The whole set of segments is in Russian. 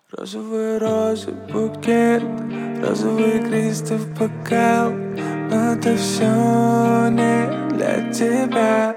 Розовые розы, букет, розовые кристалл в бокал. Но это все не для тебя.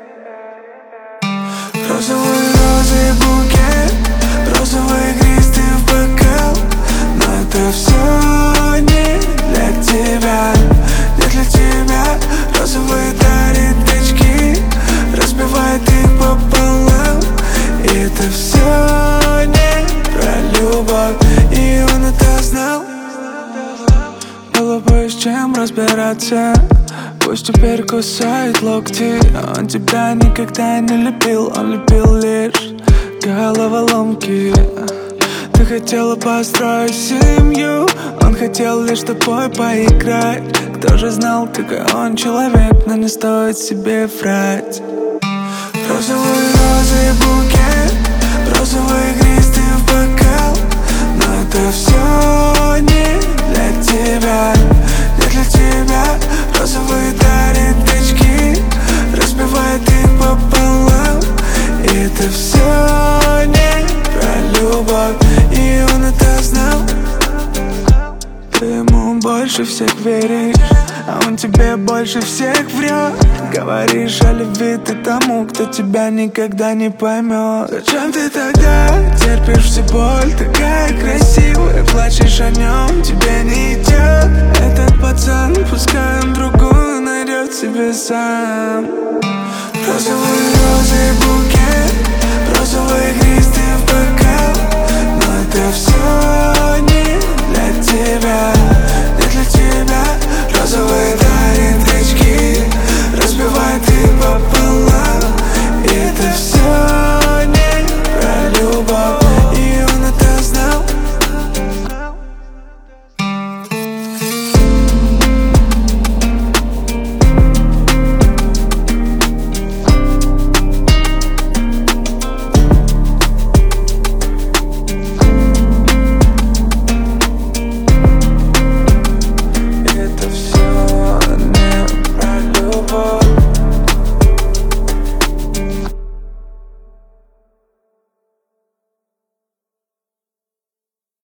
Розовые розы, букет, розовые кристалл в бокал. Но это все не для тебя, не для тебя. Розовые дарит очки, разбивает их пополам. И это все не про любовь, и он это знал. Было бы с чем разбираться, пусть теперь кусает локти. Он тебя никогда не любил, он любил лишь головоломки. Ты хотела построить семью, он хотел лишь с тобой поиграть. Кто же знал, какой он человек, но не стоит себе врать. Розовые розы, букет, розовые кристалл в бокал. Но это все не для тебя, не для тебя. Розовые дарит очки, разбивает их пополам. И это все не про любовь, и он это знал. Ты ему больше всех веришь, а он тебе больше всех врет. Говоришь о любви ты тому, кто тебя никогда не поймет. Зачем ты тогда терпишь всю боль? Такая красивая, плачешь о нем, тебе не идет. Этот пацан, пускай он другую найдет себе сам. Розовые розы, букет,